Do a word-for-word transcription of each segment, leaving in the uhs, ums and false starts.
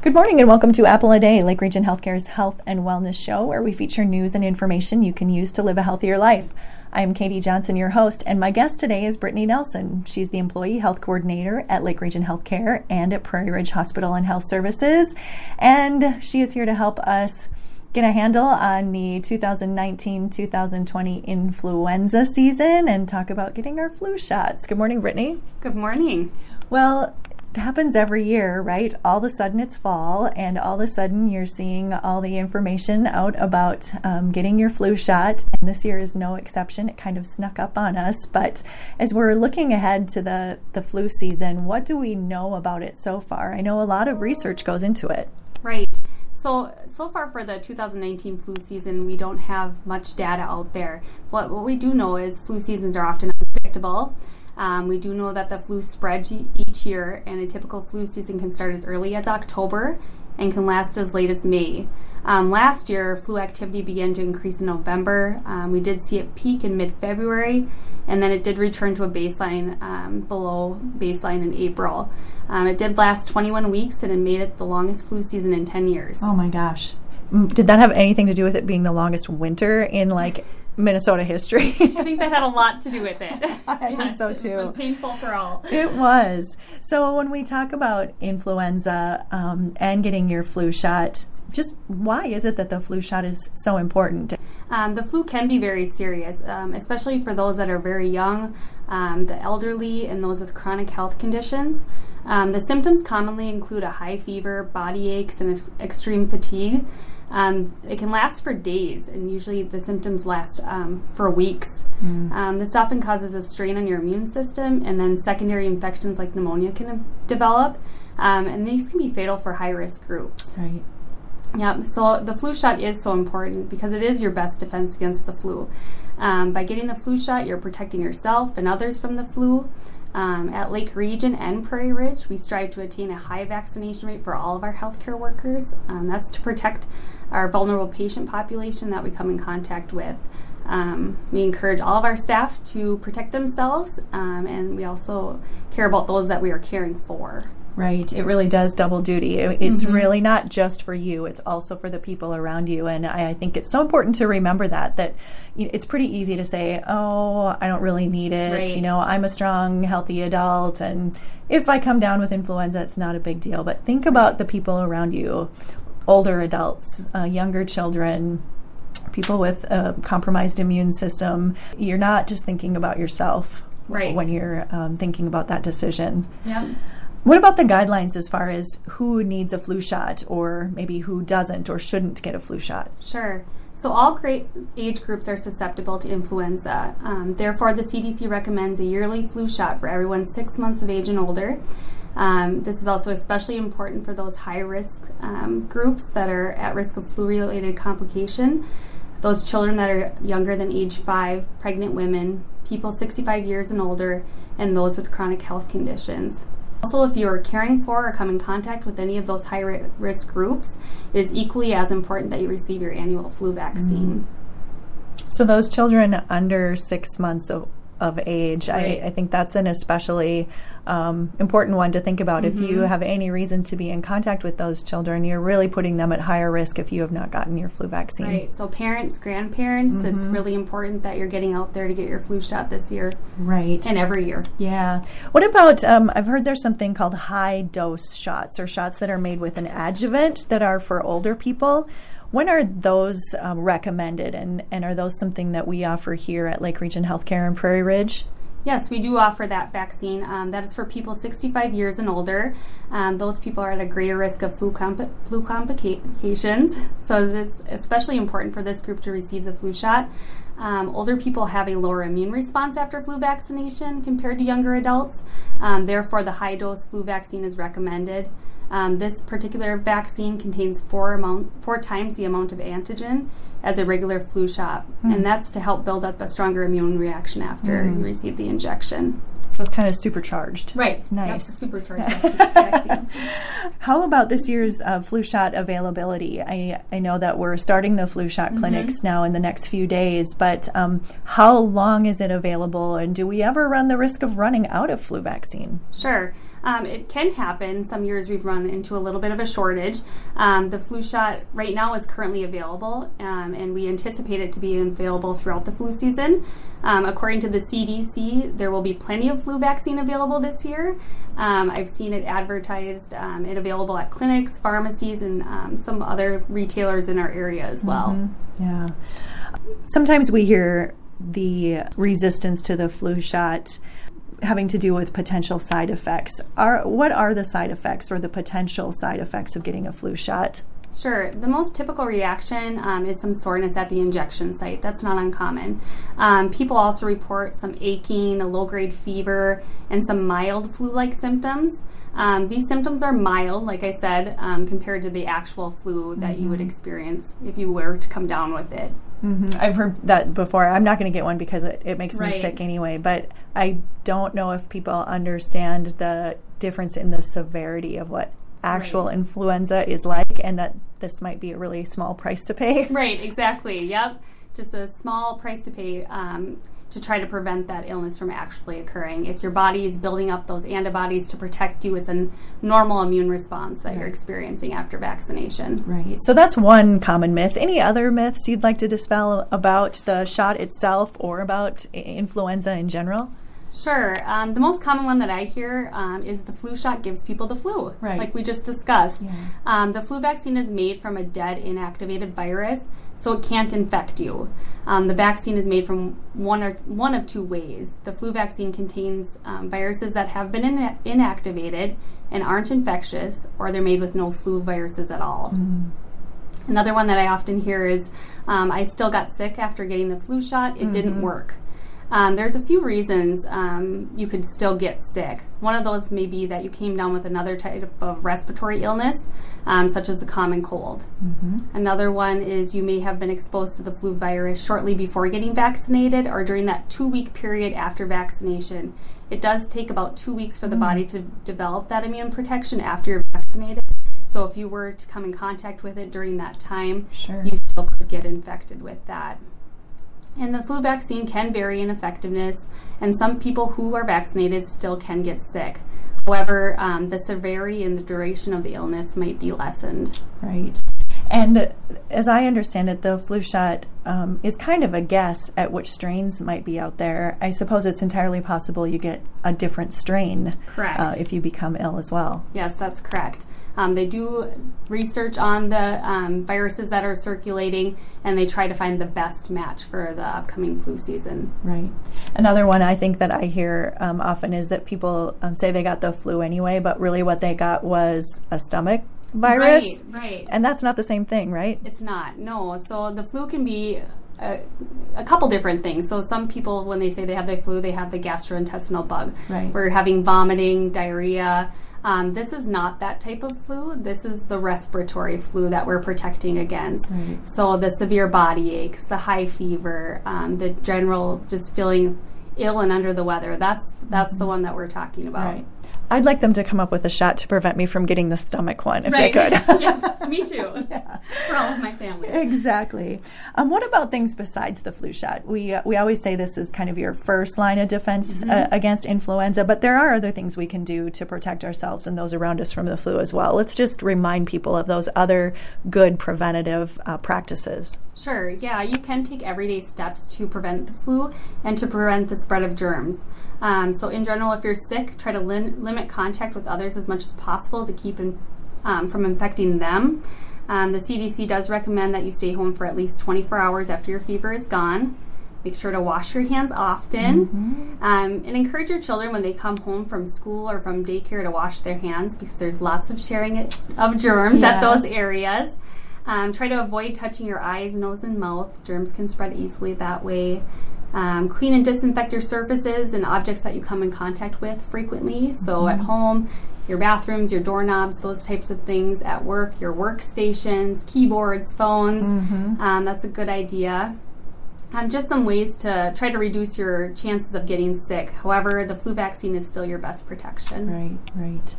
Good morning and welcome to Apple a Day, Lake Region Healthcare's health and wellness show, where we feature news and information you can use to live a healthier life. I'm Katie Johnson, your host, and my guest today is Brittany Nelson. She's the Employee Health Coordinator at Lake Region Healthcare and at Prairie Ridge Hospital and Health Services, and she is here to help us get a handle on the two thousand nineteen two thousand twenty influenza season and talk about getting our flu shots. Good morning, Brittany. Good morning. Well, it happens every year, right? All of a sudden it's fall, and all of a sudden you're seeing all the information out about um, getting your flu shot, and this year is no exception. It kind of snuck up on us, but as we're looking ahead to the, the flu season, what do we know about it so far? I know a lot of research goes into it. Right. So, so far for the two thousand nineteen flu season, we don't have much data out there. But what we do know is flu seasons are often unpredictable. Um, we do know that the flu spreads each year, and a typical flu season can start as early as October and can last as late as May. Um, last year, flu activity began to increase in November. Um, we did see it peak in mid-February, and then it did return to a baseline um, below baseline in April. Um, it did last twenty-one weeks, and it made it the longest flu season in ten years. Oh my gosh. Did that have anything to do with it being the longest winter in, like, Minnesota history? I think that had a lot to do with it. I yes, think so too. It was painful for all. It was. So when we talk about influenza um, and getting your flu shot, just why is it that the flu shot is so important? Um, the flu can be very serious, um, especially for those that are very young, um, the elderly, and those with chronic health conditions. Um, the symptoms commonly include a high fever, body aches, and ex- extreme fatigue. Um, it can last for days, and usually the symptoms last um, for weeks. Mm. Um, this often causes a strain on your immune system, and then secondary infections like pneumonia can develop, um, and these can be fatal for high-risk groups. Right. Yep. So the flu shot is so important because it is your best defense against the flu. Um, by getting the flu shot, you're protecting yourself and others from the flu. Um, at Lake Region and Prairie Ridge, we strive to attain a high vaccination rate for all of our healthcare workers. Um, that's to protect our vulnerable patient population that we come in contact with. Um, we encourage all of our staff to protect themselves, um, and we also care about those that we are caring for. Right. It really does double duty. It's mm-hmm. really not just for you. It's also for the people around you. And I, I think it's so important to remember that, that you know, it's pretty easy to say, oh, I don't really need it. Right. You know, I'm a strong, healthy adult. And if I come down with influenza, it's not a big deal. But think about the people around you, older adults, uh, younger children, people with a compromised immune system. You're not just thinking about yourself right. when you're um, thinking about that decision. Yeah. What about the guidelines as far as who needs a flu shot or maybe who doesn't or shouldn't get a flu shot? Sure. So all great age groups are susceptible to influenza. Um, therefore, the C D C recommends a yearly flu shot for everyone six months of age and older. Um, this is also especially important for those high-risk um, groups that are at risk of flu-related complication, those children that are younger than age five, pregnant women, people sixty-five years and older, and those with chronic health conditions. Also, if you are caring for or come in contact with any of those high-risk groups, it is equally as important that you receive your annual flu vaccine. Mm-hmm. So those children under six months of, of age, right. I, I think that's an especially um, important one to think about. Mm-hmm. If you have any reason to be in contact with those children, you're really putting them at higher risk if you have not gotten your flu vaccine. Right. So parents, grandparents, mm-hmm. it's really important that you're getting out there to get your flu shot this year. Right. And every year. Yeah. What about, um, I've heard there's something called high-dose shots, or shots that are made with an adjuvant that are for older people. When are those um, recommended, and, and are those something that we offer here at Lake Region Healthcare in Prairie Ridge? Yes, we do offer that vaccine. Um, that is for people sixty-five years and older. Um, those people are at a greater risk of flu, comp- flu complications, so it's especially important for this group to receive the flu shot. Um, older people have a lower immune response after flu vaccination compared to younger adults. Um, therefore, the high-dose flu vaccine is recommended. Um, this particular vaccine contains four amount, four times the amount of antigen as a regular flu shot, mm. and that's to help build up a stronger immune reaction after mm. you receive the injection. So it's kind of supercharged. Right. Nice. Yep, supercharged vaccine. How about this year's uh, flu shot availability? I, I know that we're starting the flu shot mm-hmm. clinics now in the next few days, but um, how long is it available, and do we ever run the risk of running out of flu vaccine? Sure. Um, it can happen. Some years we've run into a little bit of a shortage. Um, the flu shot right now is currently available, um, and we anticipate it to be available throughout the flu season. Um, according to the C D C, there will be plenty of flu vaccine available this year. Um, I've seen it advertised um, and available at clinics, pharmacies, and um, some other retailers in our area as well. Mm-hmm. Yeah. Sometimes we hear the resistance to the flu shot having to do with potential side effects. Are what are the side effects or the potential side effects of getting a flu shot? Sure. The most typical reaction um, is some soreness at the injection site. That's not uncommon. Um, people also report some aching, a low-grade fever, and some mild flu-like symptoms. Um, these symptoms are mild, like I said, um, compared to the actual flu that mm-hmm. you would experience if you were to come down with it. Mm-hmm. I've heard that before. I'm not going to get one because it, it makes right. me sick anyway, but I don't know if people understand the difference in the severity of what actual right. influenza is like, and that this might be a really small price to pay. Right, exactly. Yep. Just a small price to pay um, to try to prevent that illness from actually occurring. It's your body is building up those antibodies to protect you. It's a normal immune response that right. you're experiencing after vaccination. Right. So that's one common myth. Any other myths you'd like to dispel about the shot itself or about influenza in general? Sure. Um, the most common one that I hear um, is the flu shot gives people the flu, right. like we just discussed. Yeah. Um, the flu vaccine is made from a dead, inactivated virus, so it can't infect you. Um, the vaccine is made from one or one of two ways. The flu vaccine contains um, viruses that have been in- inactivated and aren't infectious, or they're made with no flu viruses at all. Mm. Another one that I often hear is, um, I still got sick after getting the flu shot. It mm-hmm. didn't work. Um, there's a few reasons um, you could still get sick. One of those may be that you came down with another type of respiratory illness, um, such as the common cold. Mm-hmm. Another one is you may have been exposed to the flu virus shortly before getting vaccinated or during that two-week period after vaccination. It does take about two weeks for the mm-hmm. body to develop that immune protection after you're vaccinated. So if you were to come in contact with it during that time, sure. you still could get infected with that. And the flu vaccine can vary in effectiveness, and some people who are vaccinated still can get sick. However, um, the severity and the duration of the illness might be lessened. Right. And as I understand it, the flu shot um, is kind of a guess at which strains might be out there. I suppose it's entirely possible you get a different strain. Correct. Uh, if you become ill as well. Yes, that's correct. Um, they do research on the um, viruses that are circulating, and they try to find the best match for the upcoming flu season. Right. Another one I think that I hear um, often is that people um, say they got the flu anyway, but really what they got was a stomach virus. Right, right. And that's not the same thing, right? It's not, no. So the flu can be a, a couple different things. So some people, when they say they have the flu, they have the gastrointestinal bug. Right. We're having vomiting, diarrhea. Um, this is not that type of flu. This is the respiratory flu that we're protecting against. Right. So the severe body aches, the high fever, um, the general just feeling ill and under the weather. That's that's mm-hmm. the one that we're talking about. Right. I'd like them to come up with a shot to prevent me from getting the stomach one, if right. they could. Yes, me too. Yeah. For all of my family. Exactly. Um, what about things besides the flu shot? We uh, we always say this is kind of your first line of defense mm-hmm. uh, against influenza, but there are other things we can do to protect ourselves and those around us from the flu as well. Let's just remind people of those other good preventative uh, practices. Sure. Yeah, you can take everyday steps to prevent the flu and to prevent the spread of germs. Um, so in general, if you're sick, try to lim- limit contact with others as much as possible to keep in, um, from infecting them. Um, the C D C does recommend that you stay home for at least twenty-four hours after your fever is gone. Make sure to wash your hands often. Mm-hmm. Um, and encourage your children when they come home from school or from daycare to wash their hands because there's lots of sharing of germs yes. at those areas. Um, try to avoid touching your eyes, nose, and mouth. Germs can spread easily that way. Um, clean and disinfect your surfaces and objects that you come in contact with frequently. So mm-hmm. at home, your bathrooms, your doorknobs, those types of things. At work, your workstations, keyboards, phones. Mm-hmm. Um, that's a good idea. Um, just some ways to try to reduce your chances of getting sick. However, the flu vaccine is still your best protection. Right, right.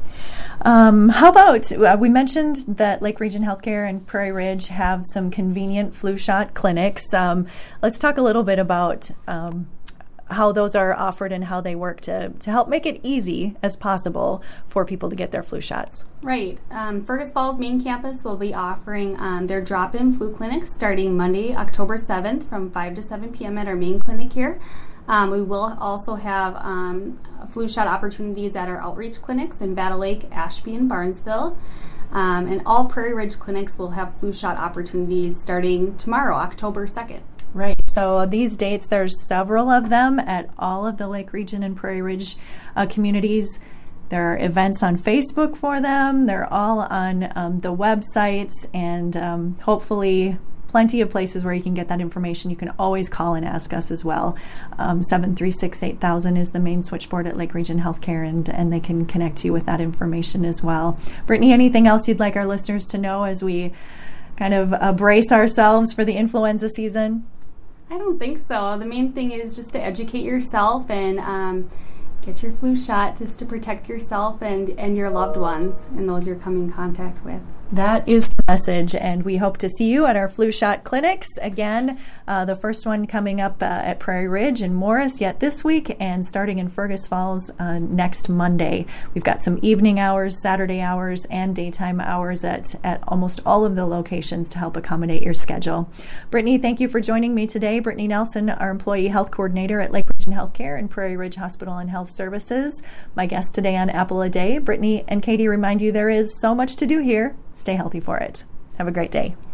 Um, how about, uh, we mentioned that Lake Region Healthcare and Prairie Ridge have some convenient flu shot clinics. Um, let's talk a little bit about um, how those are offered and how they work to, to help make it easy as possible for people to get their flu shots. Right. Um, Fergus Falls main campus will be offering um, their drop-in flu clinic starting Monday, October seventh from five to seven p.m. at our main clinic here. Um, we will also have um, flu shot opportunities at our outreach clinics in Battle Lake, Ashby, and Barnesville. Um, and all Prairie Ridge clinics will have flu shot opportunities starting tomorrow, October second. Right. So these dates, there's several of them at all of the Lake Region and Prairie Ridge uh, communities. There are events on Facebook for them. They're all on um, the websites, and um, hopefully plenty of places where you can get that information. You can always call and ask us as well. Um, seven three six, eight thousand is the main switchboard at Lake Region Healthcare, and, and they can connect you with that information as well. Brittany, anything else you'd like our listeners to know as we kind of uh, brace ourselves for the influenza season? I don't think so. The main thing is just to educate yourself and um, get your flu shot just to protect yourself and, and your loved ones and those you're coming in contact with. That is the message, and we hope to see you at our flu shot clinics. Again, uh, the first one coming up uh, at Prairie Ridge and Morris yet this week, and starting in Fergus Falls uh, next Monday. We've got some evening hours, Saturday hours, and daytime hours at, at almost all of the locations to help accommodate your schedule. Brittany, thank you for joining me today. Brittany Nelson, our Employee Health Coordinator at Lake Region Healthcare and Prairie Ridge Hospital and Health Services. My guest today on Apple a Day. Brittany and Katie remind you there is so much to do here. Stay healthy for it. Have a great day.